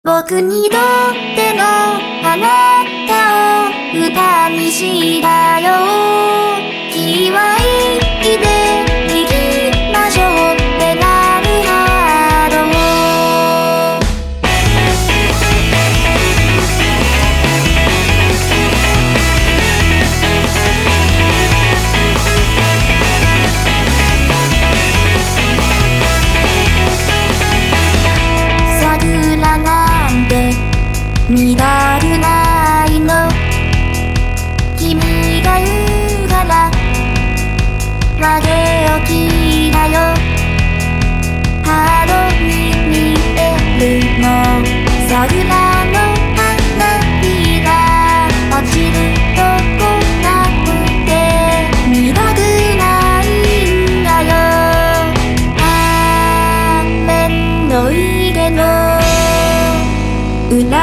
僕にとってのあなたを歌にしたよ。気はいいで行きましょうってなるハード。桜なんて見たくないの。君が言うからわけを聞いたよ。ハードに見えるの。桜の花びら落ちるとこなくて見たくないんだよ。ああめんどいけど裏